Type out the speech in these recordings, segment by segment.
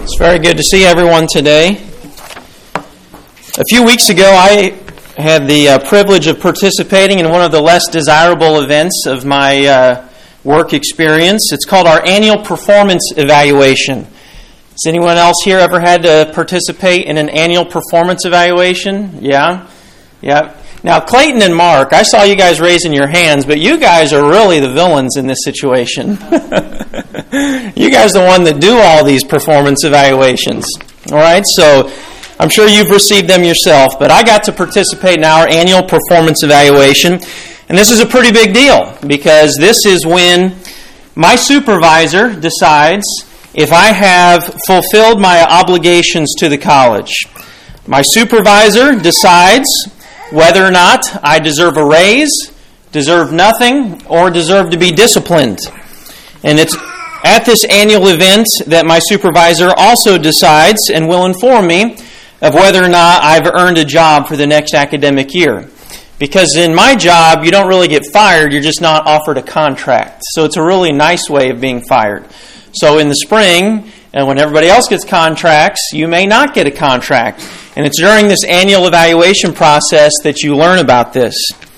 It's very good to see everyone today. A few weeks ago, I had the privilege of participating in one of the less desirable events of my work experience. It's called our annual performance evaluation. Has anyone else here ever had to participate in an annual performance evaluation? Yeah? Now, Clayton and Mark, I saw you guys raising your hands, but you guys are really the villains in this situation. You guys are the one that do all these performance evaluations. All right, so I'm sure you've received them yourself, but I got to participate in our annual performance evaluation, and this is a pretty big deal because this is when my supervisor decides if I have fulfilled my obligations to the college. My supervisor decides whether or not I deserve a raise, deserve nothing, or deserve to be disciplined. And it's at this annual event that my supervisor also decides and will inform me of whether or not I've earned a job for the next academic year. Because in my job, you don't really get fired, you're just not offered a contract. So it's a really nice way of being fired. So in the spring, and when everybody else gets contracts, you may not get a contract. And it's during this annual evaluation process that you learn about this.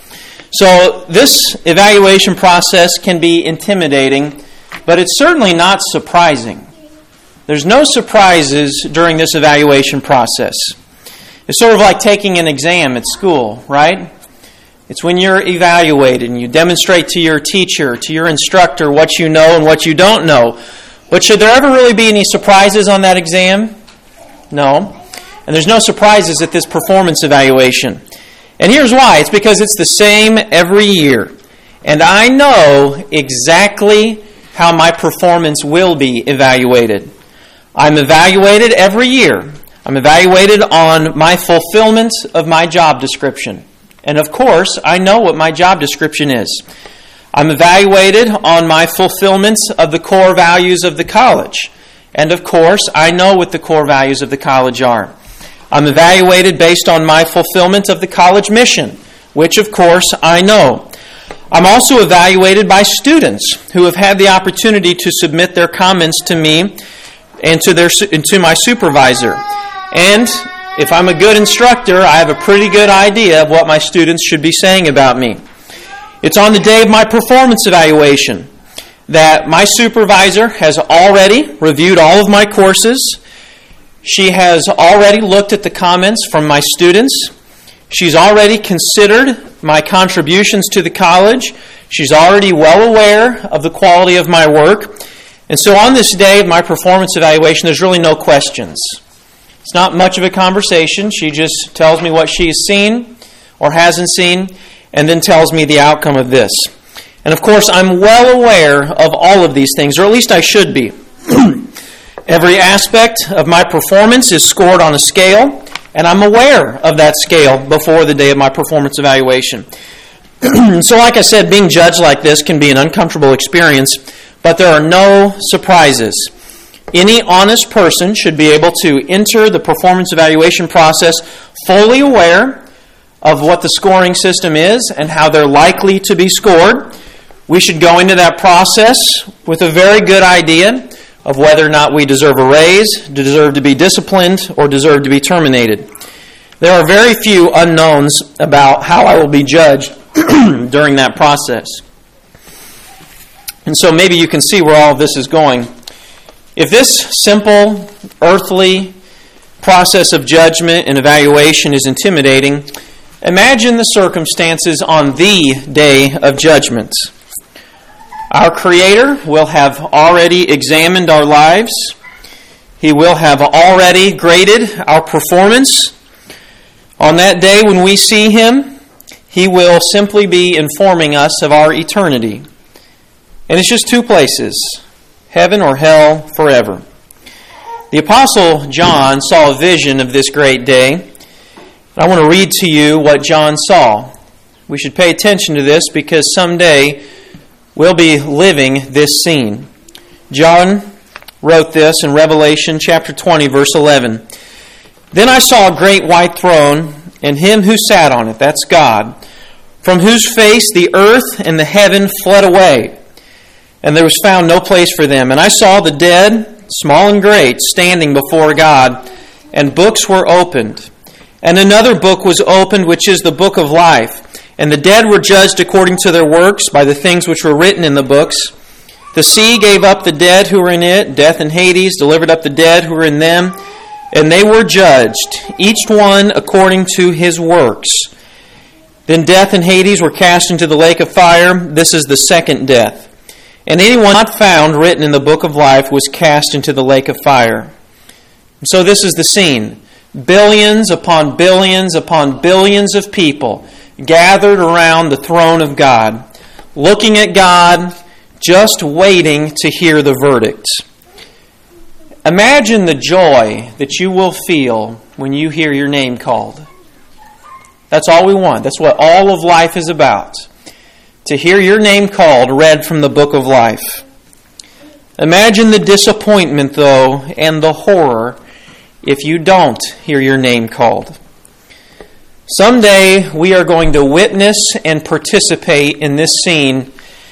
So this evaluation process can be intimidating, but it's certainly not surprising. There's no surprises during this evaluation process. It's sort of like taking an exam at school, right? It's when you're evaluated and you demonstrate to your teacher, to your instructor, what you know and what you don't know. But should there ever really be any surprises on that exam? No. And there's no surprises at this performance evaluation. And here's why. It's because it's the same every year. And I know exactly how my performance will be evaluated. I'm evaluated every year. I'm evaluated on my fulfillment of my job description. And of course, I know what my job description is. I'm evaluated on my fulfillment of the core values of the college. And of course, I know what the core values of the college are. I'm evaluated based on my fulfillment of the college mission, which of course I know. I'm also evaluated by students who have had the opportunity to submit their comments to me and to my supervisor. And if I'm a good instructor, I have a pretty good idea of what my students should be saying about me. It's on the day of my performance evaluation that my supervisor has already reviewed all of my courses. She has already looked at the comments from my students. She's already considered my contributions to the college. She's already well aware of the quality of my work. And so on this day of my performance evaluation, there's really no questions. It's not much of a conversation. She just tells me what she's seen or hasn't seen, and then tells me the outcome of this. And of course, I'm well aware of all of these things, or at least I should be. Every aspect of my performance is scored on a scale, and I'm aware of that scale before the day of my performance evaluation. So like I said, being judged like this can be an uncomfortable experience, but there are no surprises. Any honest person should be able to enter the performance evaluation process fully aware of what the scoring system is and how they're likely to be scored. We should go into that process with a very good idea of whether or not we deserve a raise, deserve to be disciplined, or deserve to be terminated. There are very few unknowns about how I will be judged during that process. And so maybe you can see where all of this is going. If this simple, earthly process of judgment and evaluation is intimidating, imagine the circumstances on the day of judgment. Our Creator will have already examined our lives. He will have already graded our performance. On that day when we see Him, He will simply be informing us of our eternity. And it's just two places, heaven or hell forever. The Apostle John saw a vision of this great day. I want to read to you what John saw. We should pay attention to this because someday we'll be living this scene. John wrote this in Revelation chapter 20, verse 11. Then I saw a great white throne, and Him who sat on it, that's God, from whose face the earth and the heaven fled away, and there was found no place for them. And I saw the dead, small and great, standing before God, and books were opened. And another book was opened, which is the book of life. And the dead were judged according to their works by the things which were written in the books. The sea gave up the dead who were in it. Death and Hades delivered up the dead who were in them. And they were judged, each one according to his works. Then death and Hades were cast into the lake of fire. This is the second death. And anyone not found written in the book of life was cast into the lake of fire. So this is the scene. Billions upon billions upon billions of people gathered around the throne of God, looking at God, just waiting to hear the verdict. Imagine the joy that you will feel when you hear your name called. That's all we want. That's what all of life is about. To hear your name called, read from the book of life. Imagine the disappointment, though, and the horror if you don't hear your name called. Someday we are going to witness and participate in this scene.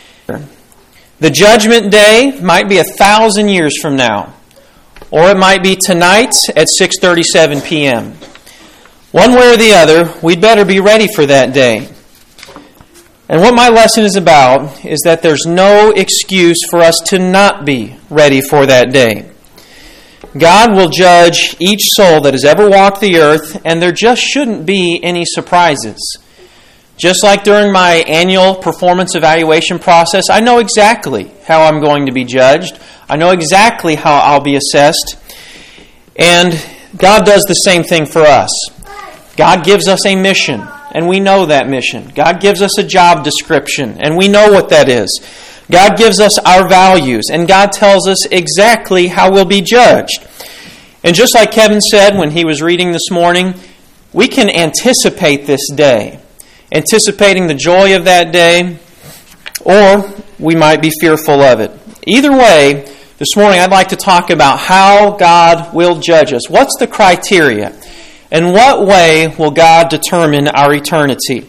The judgment day might be 1,000 years from now, or it might be tonight at 6:37 p.m. One way or the other, we'd better be ready for that day. And what my lesson is about is that there's no excuse for us to not be ready for that day. God will judge each soul that has ever walked the earth, and there just shouldn't be any surprises. Just like during my annual performance evaluation process, I know exactly how I'm going to be judged. I know exactly how I'll be assessed. And God does the same thing for us. God gives us a mission, and we know that mission. God gives us a job description, and we know what that is. God gives us our values, and God tells us exactly how we'll be judged. And just like Kevin said when he was reading this morning, we can anticipate this day, anticipating the joy of that day, or we might be fearful of it. Either way, this morning I'd like to talk about how God will judge us. What's the criteria? In what way will God determine our eternity?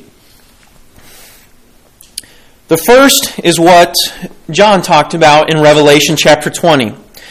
The first is what John talked about in Revelation chapter 20.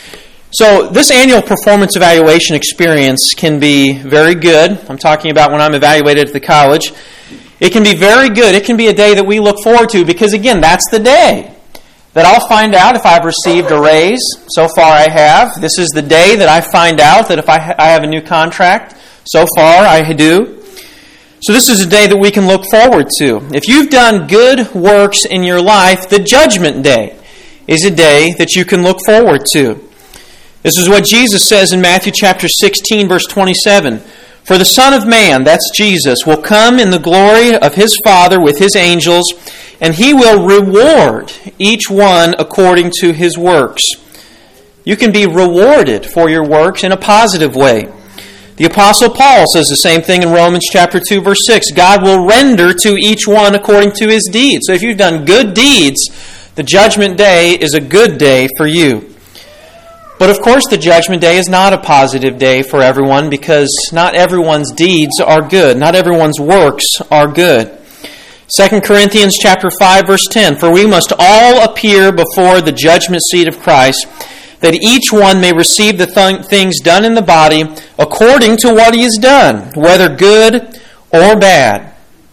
So this annual performance evaluation experience can be very good. I'm talking about when I'm evaluated at the college. It can be very good. It can be a day that we look forward to because, again, that's the day that I'll find out if I've received a raise. So far I have. This is the day that I find out that if I have a new contract. So far I do. So this is a day that we can look forward to. If you've done good works in your life, the judgment day is a day that you can look forward to. This is what Jesus says in Matthew chapter 16, verse 27. For the Son of Man, that's Jesus, will come in the glory of His Father with His angels, and He will reward each one according to his works. You can be rewarded for your works in a positive way. The Apostle Paul says the same thing in Romans chapter 2, verse 6. God will render to each one according to his deeds. So if you've done good deeds, the judgment day is a good day for you. But of course the judgment day is not a positive day for everyone because not everyone's deeds are good. Not everyone's works are good. 2 Corinthians chapter 5, verse 10. For we must all appear before the judgment seat of Christ, that each one may receive the things done in the body according to what he has done, whether good or bad.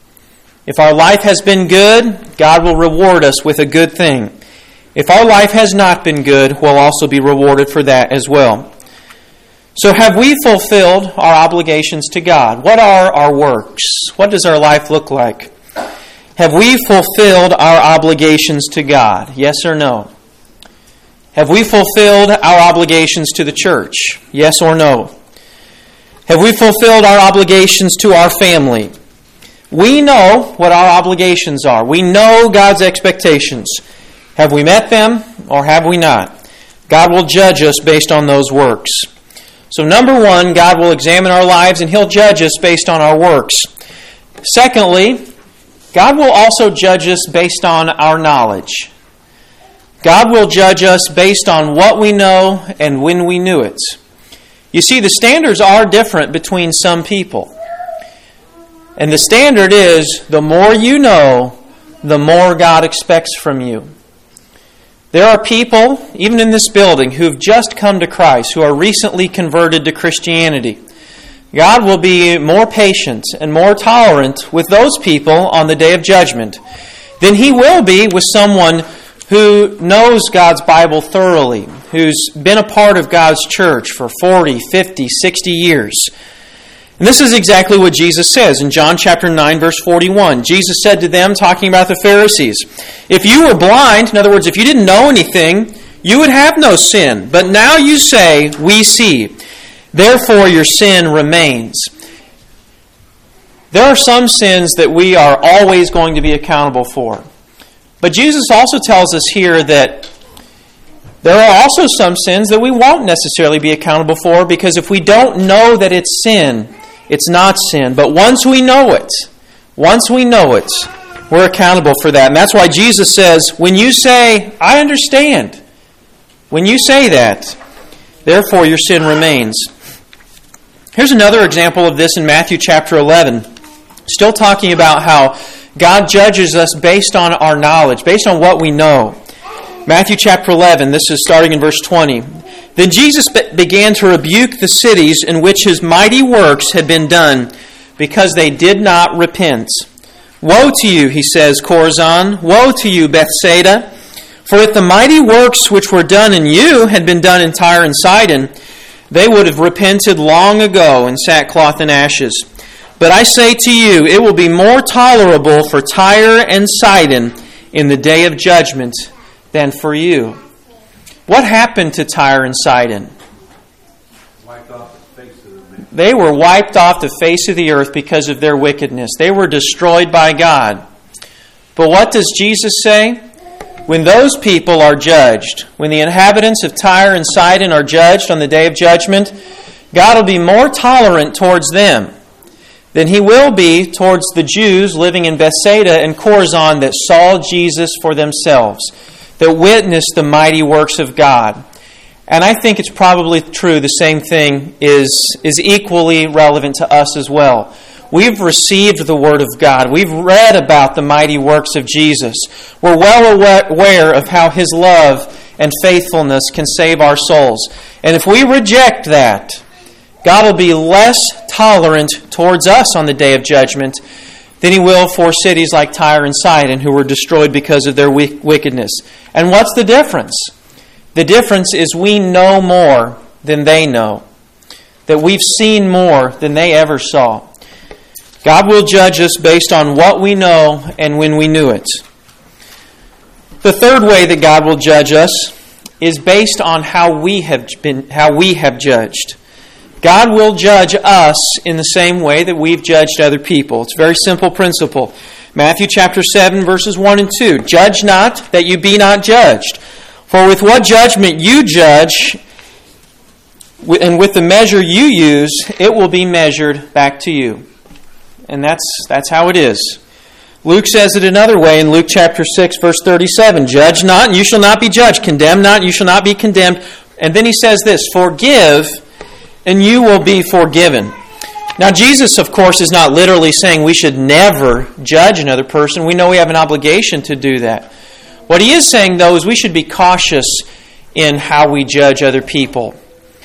If our life has been good, God will reward us with a good thing. If our life has not been good, we'll also be rewarded for that as well. So have we fulfilled our obligations to God? What are our works? What does our life look like? Have we fulfilled our obligations to God? Yes or no? Have we fulfilled our obligations to the church? Yes or no? Have we fulfilled our obligations to our family? We know what our obligations are. We know God's expectations. Have we met them or have we not? God will judge us based on those works. So number one, God will examine our lives and He'll judge us based on our works. Secondly, God will also judge us based on our knowledge. God will judge us based on what we know and when we knew it. You see, the standards are different between some people. And the standard is, the more you know, the more God expects from you. There are people, even in this building, who have just come to Christ, who are recently converted to Christianity. God will be more patient and more tolerant with those people on the day of judgment than He will be with someone who knows God's Bible thoroughly, who's been a part of God's church for 40, 50, 60 years. And this is exactly what Jesus says in John chapter 9, verse 41. Jesus said to them, talking about the Pharisees, "If you were blind," in other words, if you didn't know anything, "you would have no sin. But now you say, 'We see.' Therefore your sin remains." There are some sins that we are always going to be accountable for. But Jesus also tells us here that there are also some sins that we won't necessarily be accountable for, because if we don't know that it's sin, it's not sin. But once we know it, we're accountable for that. And that's why Jesus says, when you say, "I understand," when you say that, therefore your sin remains. Here's another example of this in Matthew chapter 11. Still talking about how God judges us based on our knowledge, based on what we know. Matthew chapter 11, this is starting in verse 20. "Then Jesus began to rebuke the cities in which His mighty works had been done, because they did not repent. 'Woe to you,' He says, 'Chorazin! Woe to you, Bethsaida! For if the mighty works which were done in you had been done in Tyre and Sidon, they would have repented long ago in sackcloth and ashes. But I say to you, it will be more tolerable for Tyre and Sidon in the day of judgment than for you." What happened to Tyre and Sidon? They were wiped off the face of the earth because of their wickedness. They were destroyed by God. But what does Jesus say? When those people are judged, when the inhabitants of Tyre and Sidon are judged on the day of judgment, God will be more tolerant towards them than He will be towards the Jews living in Bethsaida and Chorazin that saw Jesus for themselves, that witnessed the mighty works of God. And I think it's probably true the same thing is equally relevant to us as well. We've received the Word of God. We've read about the mighty works of Jesus. We're well aware of how His love and faithfulness can save our souls. And if we reject that, God will be less tolerant towards us on the day of judgment than He will for cities like Tyre and Sidon who were destroyed because of their wickedness. And what's the difference? The difference is we know more than they know, that we've seen more than they ever saw. God will judge us based on what we know and when we knew it. The third way that God will judge us is based on how we have judged. God will judge us in the same way that we've judged other people. It's a very simple principle. Matthew chapter 7, verses 1 and 2. "Judge not, that you be not judged. For with what judgment you judge, and with the measure you use, it will be measured back to you." And that's how it is. Luke says it another way in Luke chapter 6, verse 37. "Judge not, and you shall not be judged. Condemn not, and you shall not be condemned." And then he says this, "Forgive, and you will be forgiven." Now, Jesus, of course, is not literally saying we should never judge another person. We know we have an obligation to do that. What He is saying, though, is we should be cautious in how we judge other people.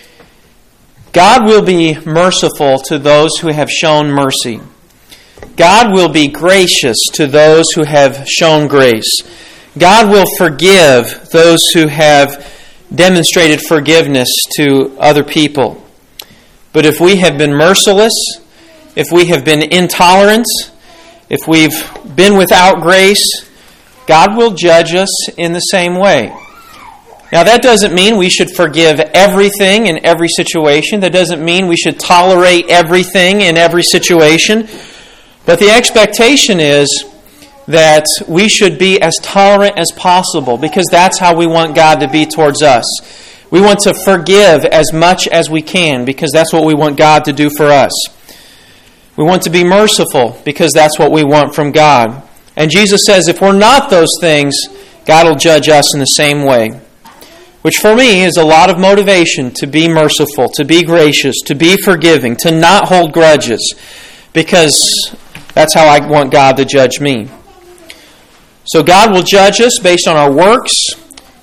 God will be merciful to those who have shown mercy. God will be gracious to those who have shown grace. God will forgive those who have demonstrated forgiveness to other people. But if we have been merciless, if we have been intolerant, if we've been without grace, God will judge us in the same way. Now, that doesn't mean we should forgive everything in every situation. That doesn't mean we should tolerate everything in every situation. But the expectation is that we should be as tolerant as possible, because that's how we want God to be towards us. We want to forgive as much as we can, because that's what we want God to do for us. We want to be merciful, because that's what we want from God. And Jesus says if we're not those things, God will judge us in the same way. Which for me is a lot of motivation to be merciful, to be gracious, to be forgiving, to not hold grudges, because that's how I want God to judge me. So God will judge us based on our works,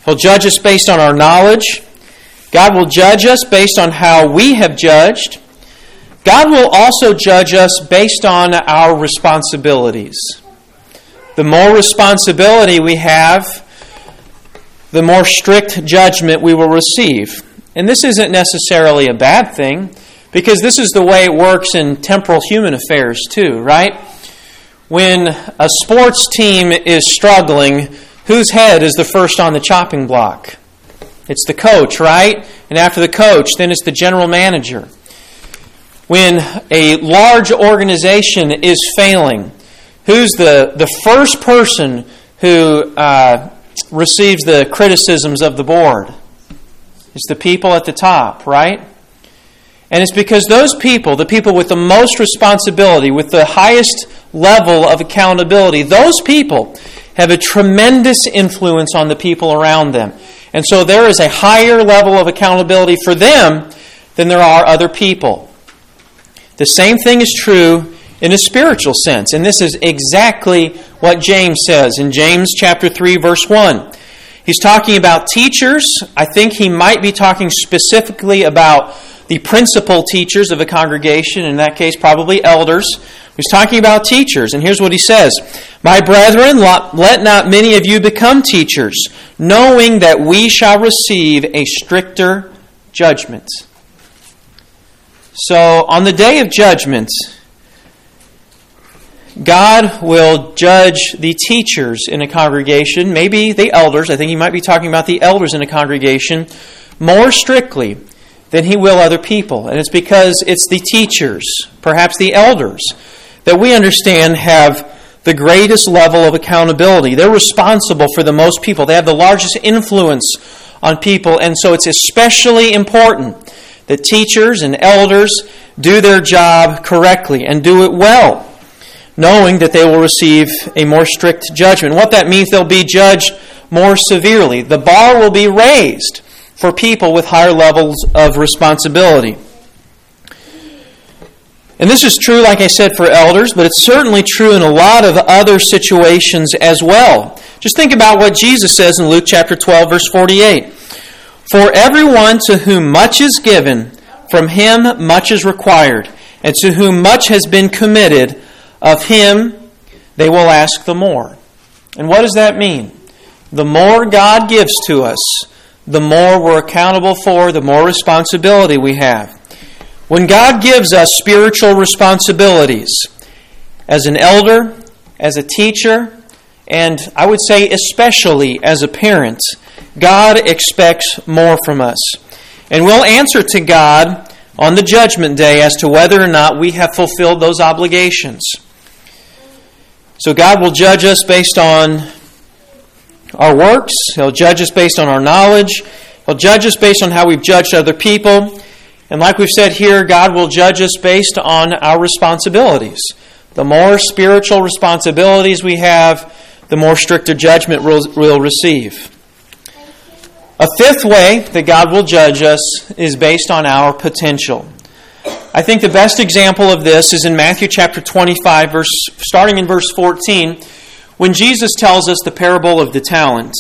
He'll judge us based on our knowledge. God will judge us based on how we have judged. God will also judge us based on our responsibilities. The more responsibility we have, the more strict judgment we will receive. And this isn't necessarily a bad thing, because this is the way it works in temporal human affairs too, right? When a sports team is struggling, whose head is the first on the chopping block? It's the coach, right? And after the coach, then it's the general manager. When a large organization is failing, who's the first person who receives the criticisms of the board? It's the people at the top, right? And it's because those people, the people with the most responsibility, with the highest level of accountability, those people have a tremendous influence on the people around them. And so there is a higher level of accountability for them than there are other people. The same thing is true in a spiritual sense. And this is exactly what James says in James chapter 3, verse 1. He's talking about teachers. I think he might be talking specifically about the principal teachers of a congregation, in that case probably elders. He's talking about teachers, and here's what he says. My brethren, let not many of you become teachers, knowing that we shall receive a stricter judgment. So, on the day of judgment, God will judge the teachers in a congregation, maybe the elders, I think he might be talking about the elders in a congregation, more strictly than he will other people. And it's because it's the teachers, perhaps the elders, that we understand have the greatest level of accountability. They're responsible for the most people. They have the largest influence on people, and so it's especially important that teachers and elders do their job correctly and do it well, knowing that they will receive a more strict judgment. What that means, they'll be judged more severely. The bar will be raised for people with higher levels of responsibility. And this is true, like I said, for elders, but it's certainly true in a lot of other situations as well. Just think about what Jesus says in Luke chapter 12, verse 48. For everyone to whom much is given, from him much is required, and to whom much has been committed, of him they will ask the more. And what does that mean? The more God gives to us, the more we're accountable for, the more responsibility we have. When God gives us spiritual responsibilities, as an elder, as a teacher, and I would say especially as a parent, God expects more from us. And we'll answer to God on the judgment day as to whether or not we have fulfilled those obligations. So God will judge us based on our works. He'll judge us based on our knowledge. He'll judge us based on how we've judged other people. And like we've said here, God will judge us based on our responsibilities. The more spiritual responsibilities we have, the more stricter judgment we'll receive. A fifth way that God will judge us is based on our potential. I think the best example of this is in Matthew chapter 25, starting in verse 14, when Jesus tells us the parable of the talents.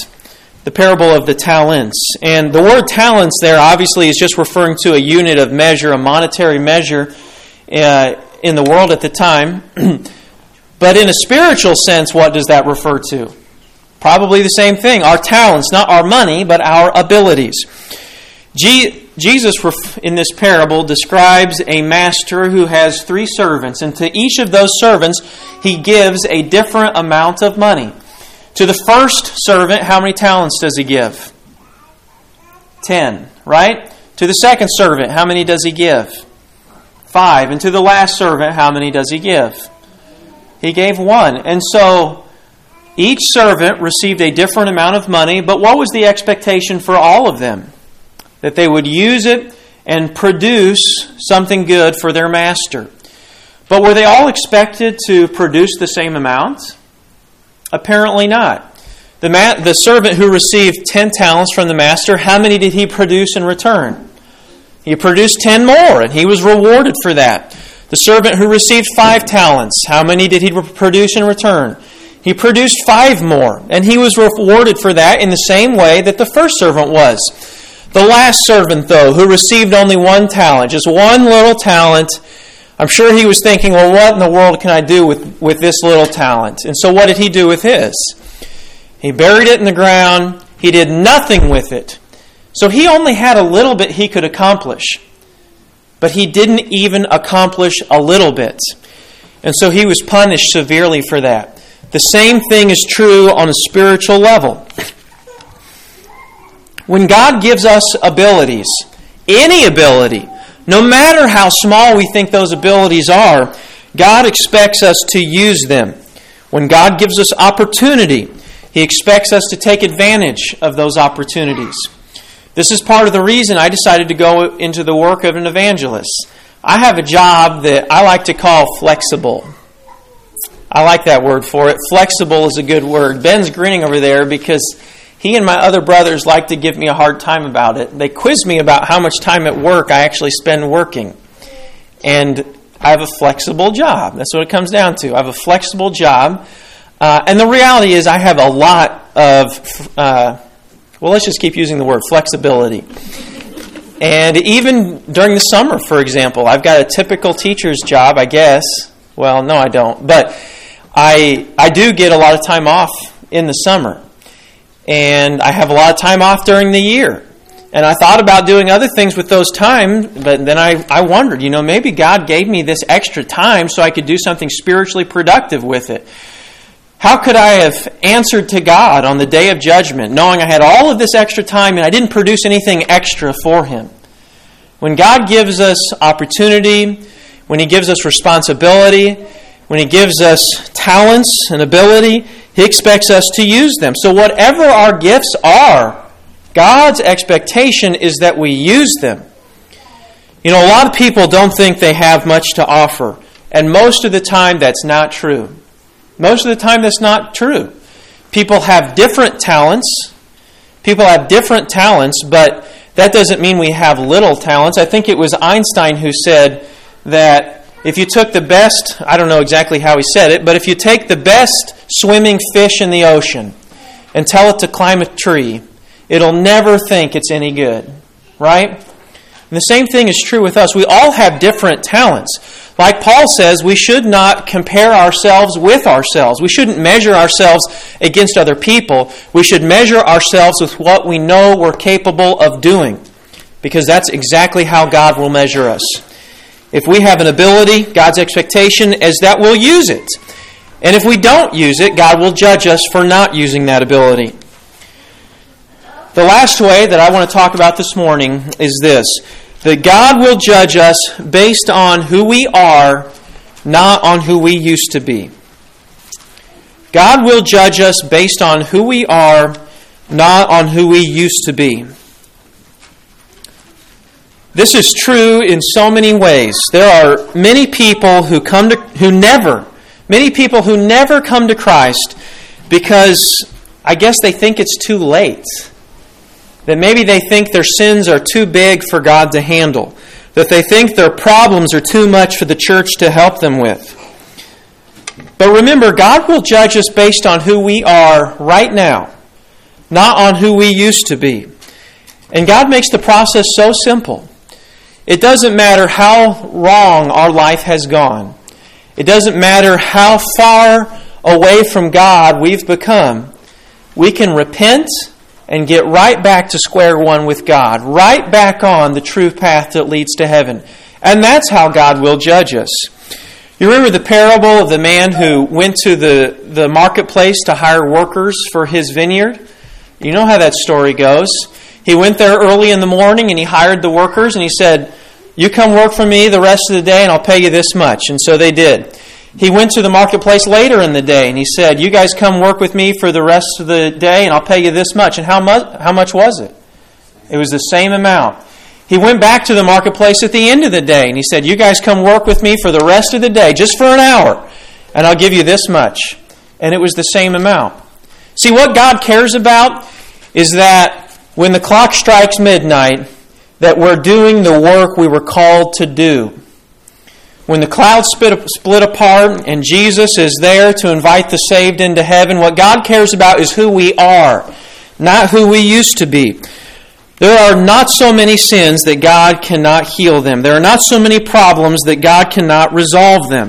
And the word talents there obviously is just referring to a unit of measure, a monetary measure in the world at the time. But in a spiritual sense, what does that refer to? Probably the same thing. Our talents, not our money, but our abilities. Jesus, in this parable, describes a master who has 3 servants, and to each of those servants, he gives a different amount of money. To the first servant, how many talents does he give? 10, right? To the second servant, how many does he give? 5. And to the last servant, how many does he give? He gave 1. And so, each servant received a different amount of money, but what was the expectation for all of them? That they would use it and produce something good for their master. But were they all expected to produce the same amount? Apparently not. The servant who received 10 talents from the master, how many did he produce in return? He produced 10 more, and he was rewarded for that. The servant who received 5 talents, how many did he produce in return? He produced 5 more, and he was rewarded for that in the same way that the first servant was. The last servant, though, who received only 1 talent, just 1 little talent, I'm sure he was thinking, well, what in the world can I do with this little talent? And so what did he do with his? He buried it in the ground. He did nothing with it. So he only had a little bit he could accomplish. But he didn't even accomplish a little bit. And so he was punished severely for that. The same thing is true on a spiritual level. When God gives us abilities, any ability, no matter how small we think those abilities are, God expects us to use them. When God gives us opportunity, He expects us to take advantage of those opportunities. This is part of the reason I decided to go into the work of an evangelist. I have a job that I like to call flexible. I like that word for it. Flexible is a good word. Ben's grinning over there because he and my other brothers like to give me a hard time about it. They quiz me about how much time at work I actually spend working. And I have a flexible job. That's what it comes down to. I have a flexible job. And the reality is I have a lot of, let's just keep using the word flexibility. And even during the summer, for example, I've got a typical teacher's job, I guess. Well, no, I don't. But I do get a lot of time off in the summer. And I have a lot of time off during the year. And I thought about doing other things with those times, but then I wondered, maybe God gave me this extra time so I could do something spiritually productive with it. How could I have answered to God on the day of judgment, knowing I had all of this extra time and I didn't produce anything extra for Him? When God gives us opportunity, when He gives us responsibility, when He gives us talents and ability, He expects us to use them. So whatever our gifts are, God's expectation is that we use them. A lot of people don't think they have much to offer, and most of the time that's not true. Most of the time that's not true. People have different talents. But that doesn't mean we have little talents. I think it was Einstein who said that if you took the best, I don't know exactly how he said it, but if you take the best swimming fish in the ocean and tell it to climb a tree, it'll never think it's any good. Right? And the same thing is true with us. We all have different talents. Like Paul says, we should not compare ourselves with ourselves. We shouldn't measure ourselves against other people. We should measure ourselves with what we know we're capable of doing, because that's exactly how God will measure us. If we have an ability, God's expectation is that we'll use it. And if we don't use it, God will judge us for not using that ability. The last way that I want to talk about this morning is this: that God will judge us based on who we are, not on who we used to be. God will judge us based on who we are, not on who we used to be. This is true in so many ways. There are many people who never come to Christ because I guess they think it's too late. That maybe they think their sins are too big for God to handle. That they think their problems are too much for the church to help them with. But remember, God will judge us based on who we are right now, not on who we used to be. And God makes the process so simple. It doesn't matter how wrong our life has gone. It doesn't matter how far away from God we've become. We can repent and get right back to square one with God, right back on the true path that leads to heaven. And that's how God will judge us. You remember the parable of the man who went to the marketplace to hire workers for his vineyard? You know how that story goes. He went there early in the morning and he hired the workers and he said, "You come work for me the rest of the day and I'll pay you this much." And so they did. He went to the marketplace later in the day and he said, "You guys come work with me for the rest of the day and I'll pay you this much." And how much was it? It was the same amount. He went back to the marketplace at the end of the day and he said, "You guys come work with me for the rest of the day, just for an hour, and I'll give you this much." And it was the same amount. See, what God cares about is that when the clock strikes midnight, that we're doing the work we were called to do. When the clouds split apart and Jesus is there to invite the saved into heaven, what God cares about is who we are, not who we used to be. There are not so many sins that God cannot heal them. There are not so many problems that God cannot resolve them.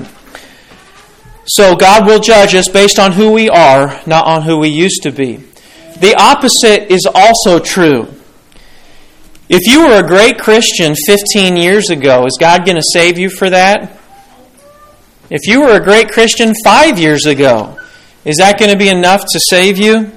So God will judge us based on who we are, not on who we used to be. The opposite is also true. If you were a great Christian 15 years ago, is God going to save you for that? If you were a great Christian 5 years ago, is that going to be enough to save you?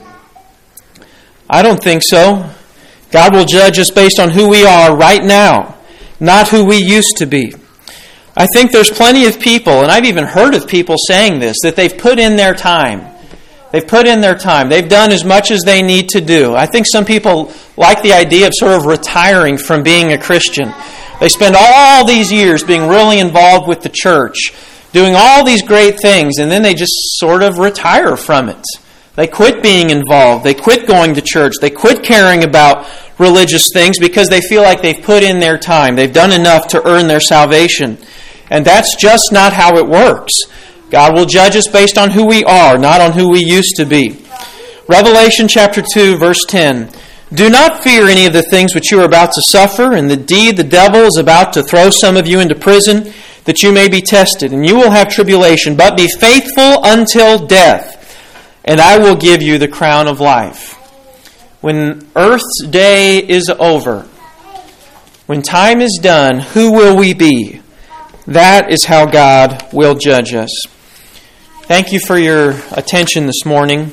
I don't think so. God will judge us based on who we are right now, not who we used to be. I think there's plenty of people, and I've even heard of people saying this, that they've put in their time. They've put in their time. They've done as much as they need to do. I think some people like the idea of sort of retiring from being a Christian. They spend all these years being really involved with the church, doing all these great things, and then they just sort of retire from it. They quit being involved. They quit going to church. They quit caring about religious things because they feel like they've put in their time. They've done enough to earn their salvation. And that's just not how it works. God will judge us based on who we are, not on who we used to be. Revelation chapter 2, verse 10. Do not fear any of the things which you are about to suffer. Indeed, the devil is about to throw some of you into prison, that you may be tested. And you will have tribulation, but be faithful until death, and I will give you the crown of life. When earth's day is over, when time is done, who will we be? That is how God will judge us. Thank you for your attention this morning.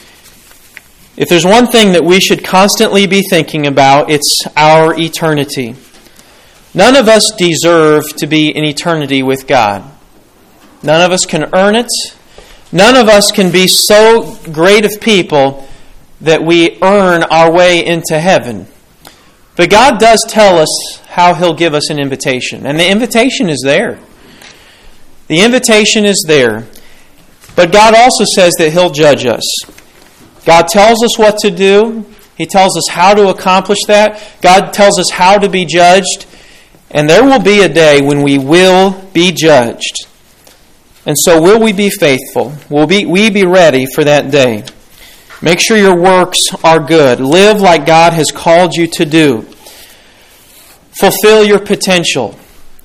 If there's one thing that we should constantly be thinking about, it's our eternity. None of us deserve to be in eternity with God. None of us can earn it. None of us can be so great of people that we earn our way into heaven. But God does tell us how He'll give us an invitation. And the invitation is there. The invitation is there. But God also says that He'll judge us. God tells us what to do. He tells us how to accomplish that. God tells us how to be judged. And there will be a day when we will be judged. And so will we be faithful? Will we be ready for that day? Make sure your works are good. Live like God has called you to do. Fulfill your potential.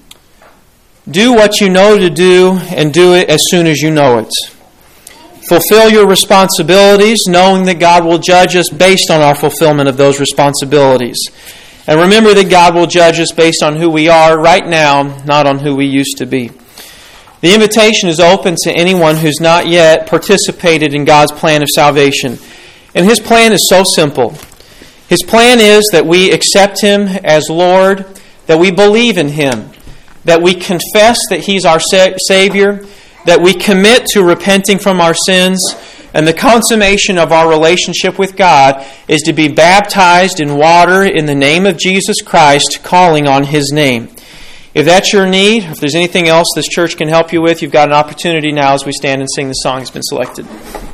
Do what you know to do and do it as soon as you know it. Fulfill your responsibilities, knowing that God will judge us based on our fulfillment of those responsibilities. And remember that God will judge us based on who we are right now, not on who we used to be. The invitation is open to anyone who's not yet participated in God's plan of salvation. And His plan is so simple. His plan is that we accept Him as Lord, that we believe in Him, that we confess that He's our Savior, that we commit to repenting from our sins, and the consummation of our relationship with God is to be baptized in water in the name of Jesus Christ, calling on His name. If that's your need, if there's anything else this church can help you with, you've got an opportunity now as we stand and sing the song that's been selected.